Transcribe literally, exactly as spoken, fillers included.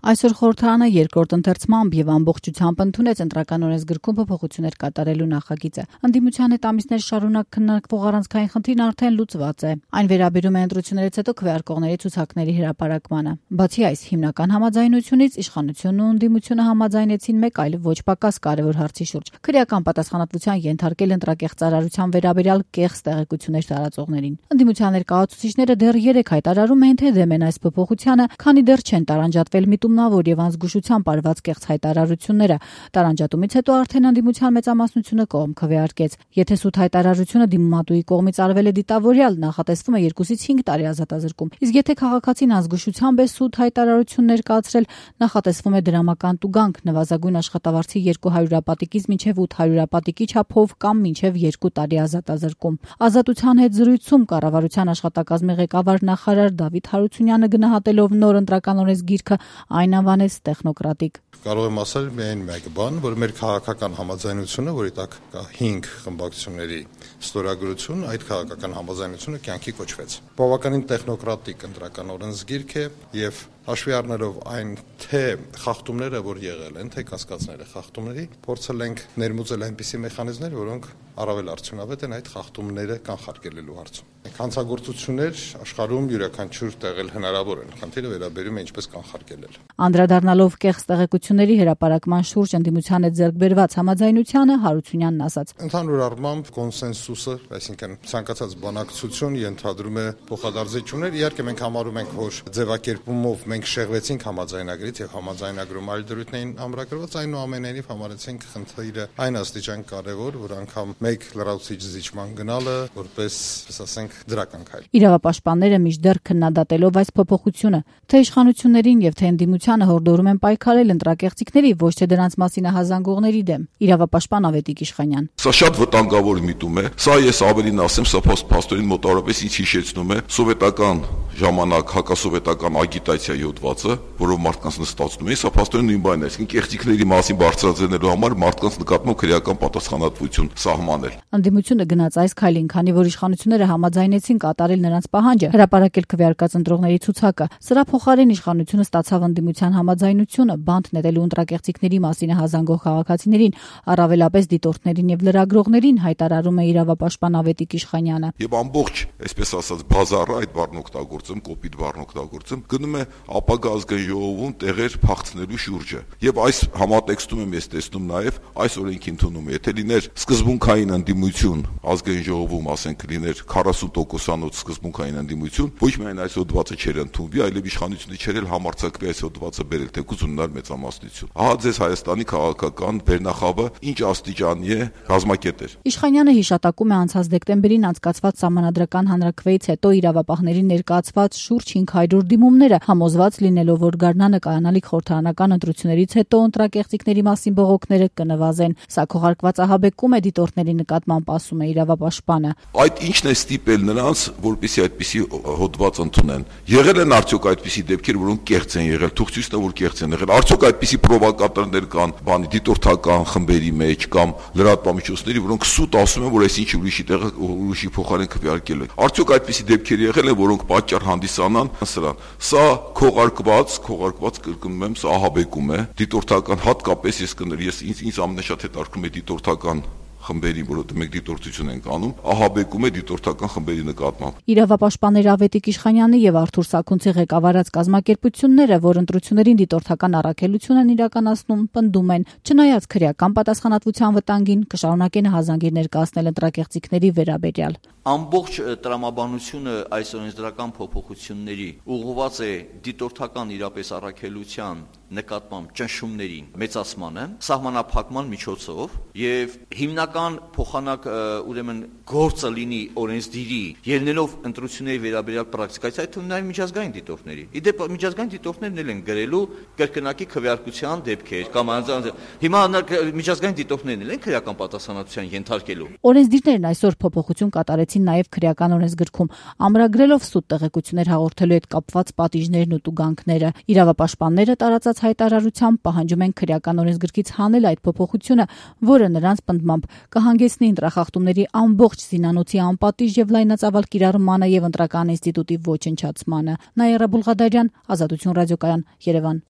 Այսօր խորհրդարանը երկրորդ ընթերցմամբ եւ ամբողջությամբ ընդունեց ընտրական օրենսգրքում փոփոխություններ կատարելու նախագիծը։ Ընդդիմության հետ ամիսներ շարունակ քննարկվող առանցքային խնդիրն արդեն լուծված է։ Այն վերաբերում է ընտրություններից հետո քվեարկողների ցուցակների հրապարակմանը։ Բացի այս հիմնական համաձայնությունից իշխանությունն ու ընդդիմությունը համաձայնեցին մեկ այլ ոչ պակաս կարևոր հարցի շուրջ՝ քրեական պատասխանատվության ենթարկել ընտրակեղծարարության վերաբերյալ կեղծ տեղեկություններ տարածողներին։ Ընդդիմության ներկայացուցիչները դեռ երեք հայտարարում են, թե դեմ են այս փոփոխությանը, քանի դեռ չեն տարանջատվել միտումնավոր եւ անզգուշությամբ արված կեղծ հայտարարությունները։ Տարանջատումից հետո արդեն ընդդիմության մեծամասնությունը կողմ քվեարկեց։ Եթե սուտ հայտարարությունը դիմումատուի կողմից արվել է դիտավորյալ, նախատեսվում է երկուսից հինգ տարի ազատազրկում։ Իսկ եթե քաղաքացին անզգուշությամբ է սուտ հայտարարություն ներկայացրել, նախատեսվում է դրամական տուգանք նվազագույն աշխատավարձի երկու հարյուրապատիկից մինչև ութ հարյուրապատիկի չափով կամ մինչև երկու տարի ազատազրկում։ Ազատության հետ զրույցում կառավարության աշխատակազմի ղեկավար նախարար Դավիթ Հարությունյանը գնահատելով նոր ընտրական օրենսգիրքը այն անվանեց տեխնոկրատիկ։ Կարող եմ ասել միայն մեկ բան, որ մեր քաղաքական համաձայնությունը, որի տակ կա հինգ խմբակցությունների ստորագրություն, այդ քաղաքական համաձայնությունը կյանքի կոչվեց։ Բավականին տեխնոկրատիկ ընտրական օրենսգիրք է եւ հաշվի առնելով այն թե խախտումները, որ եղել են, թե կասկածները խախտումների, փորձել ենք ներմուծել այնպիսի մեխանիզմներ, որոնք առավել արդյունավետ են այդ խախտումները կանխարգելելու հարցում։ Հանցագործություններ աշխարհում յուրաքանչյուր տեղել հնարավոր են։ Խնդիրը վերաբերում է ինչպես կանխարգելել։ Անդրադառնալով կեղծ տեղեկությունների հրապարակման շուրջ ընդդիմության հետ ձեռք բերված համաձայնությանը Հարությունյանն ասաց. Ընդհանուր առմամբ կոնսենսուսը, այսինքն ցանկացած բանակցություն ենթադրում է փոխադարձություններ։ Իհարկե մենք համարում ենք, որ ձևակերպումով մենք շեղվեցինք համաձայնագրից եւ համաձայնագրում այլ դրույթներին ամրագրված, այնուամենայնիվ համարեցինք խնդիրը այն աստիճան կարեւոր, որ անգամ մեկ լրացուցիչ զիջման գնալը որպես, ասենք, դրական քայլ։ Իրավապաշտպանները մինչդեռ քննադատելով այս փոփոխությունը, թե իշխանություններին եւ թե ընդդիմությանը հորդորում են պայքարել ընտրակեղծիքների, ոչ թե դրանց մասին հազանգողների դեմ։ Իրավապաշտպան Ավետիք Իշխանյան. Սա շատ վտանգավոր միտում է։ Սա ես ավելին ասեմ, սա փաստորեն մոտավորապես ինձ հիշեցնում է սովետական ժամանակ հակասովետական ագիտացիայի հոդվածը, որով մարդկանց նստացնում էին, սա փաստորեն նույն բանն է, այսինքն կեղծիքների մասին բարձրաձայնելու համար մարդկանց նկատմամբ քրեական պատասխանատվություն սահմանել։ Ընդդիմությունը գնաց այս քայլին, քանի որ իշխանությունները համաձայնեցին կատարել նրանց պահանջը, հրապարակել քվեարկած ընտրողների ցուցակը։ Սրա փոխարեն իշխանությունը ստացավ ընդդիմության համաձայնությունը բանտ նետելու ընտրակեղծիքների մասին հազանգող քաղաքացիներին, առավելապես դիտորդներին եւ լրագրողներին, հայտարարում է իրավապաշտպան Ավետիք Իշխանյանը։ Եվ ամբողջ, այսպես ասած, բազարը, այդ բառն օգտագործում, կոպիտ բառն օգտագործում, գնում է ապագա ազգային ժողովում տեղեր փախցնելու շուրջը։ Եվ այս համատեքստում եմ ես տեսնում նաեւ այս օրենքի ընդունումը, եթե լիներ սկզբունքային ընդդիմություն ազգային ժողովում, ասենք լիներ քառասուն տոկոսանոց սկզբունքային ընդդիմություն, ոչ միայն այս հոդվածը չէր ընդունվի, այլև իշխանությունը չէր էլ համարձակվի այս հոդվածը բերել, թեկուզ ունենար մեծամասնություն։ Ահա ձեզ Հայաստանի քաղաքական վերնախավը ինչ աստիճանի է ռազմակետեր։ Իշխանյանը հիշատակում է անցած դեկտեմբերին անցկացված սահմանադրական հանրաքվեից հետո իրավապահների ներկայացված շուրջ հինգ հարյուր դիմումները, համոզված լինելով, որ գարնանը կայանալիք խորհրդարանական ընտրություններից հետո ընտրակեղծիքների մասին բողոքները կնվազեն։ Սա քողարկված ահաբեկում է դիտորդների նկատմամբ, ասում է իրավապաշտպանը։ Այդ ինչն է ստիպել նրանց, որպեսզի այդպիսի հոդված ընդունեն։ Եղել են արդյոք այդպիսի դեպքեր, որոնք կեղծ են եղել, թող ցույց տա, որ կեղծ են եղել։ Արդյոք այդպիսի պրովոկատորներ կան, բանի դիտորդական խմբերի մեջ կամ լրատվամիջոցների, որոնք սուտ ասում են, որ այս ինչ ուրիշի տեղը ուրիշի փոխարեն քվեարկել է։ Արդյոք այդպիսի դեպքեր եղել են, որոնք պատճառ հանդիսանան սրան։ Սա քողարկված, քողարկված կրկնում եմ, սա ահաբեկում է դիտորդական, հատկապես ես կներ, ես ինձ ինձ ամենաշատ հետաքրքրում է դիտորդական խմբերի, որովհետև մենք դիտորդություն ենք անում, ահաբեկում է դիտորդական խմբերի նկատմամբ։ Իրավապաշտպաններ Ավետիք Իշխանյանի եւ Արթուր Սաքունցի ղեկավարած կազմակերպությունները, որ ընտրություններին դիտորդական առաքելություն են իրականացնում, պնդում են, չնայած քրեական պատասխանատվության վտանգին, կշարունակեն հազանգիր ներկայացնել ընտրակեղծիքների վերաբերյալ։ Ամբողջ տրամաբանությունը այս օրենսդրական փոփոխությունների ուղղված է դիտորդական իրապես առաքելության նկատմամբ ճնշումներին մեծացմանը, սահմանափակման միջոցով եւ հիմնական փոխանակ ուրեմն գործը լինի օրենսդիրի ելնելով ընտրությունների վերաբերյալ պրակտիկայից, այդ թվում նաեւ միջազգային դիտորդների։ Իդեպ միջազգային դիտորդներն էլ են գրելու կրկնակի քվեարկության դեպքեր կամ հիմա միջազգային դիտորդներն էլ են քրեական պատասխանատվության ենթարկելու։ Օրենսդիրներն այսօր փոփոխություն կատարեցին նաեւ քրեական օրենսգրքում, ամրագրելով սուտ տեղեկություններ հաղորդելու հետ կապված պատիժներն ու տուգանքները։ Իրավապաշտպանները տարածած հայտարարությամբ պահանջում են քրեական օրենսգրքից հանել այդ փոփոխությունը, որը նրանց պնդմամբ կհանգեցնի ընտրախախտումների ամբողջ զինանոցի անպատիժ եւ լայնածավալ կիրառմանը եւ ընտրական ինստիտուտի ոչնչացմանը։ Նաիրա Բուլղադարյան, Ազատություն ռադիոկայան, Երևան։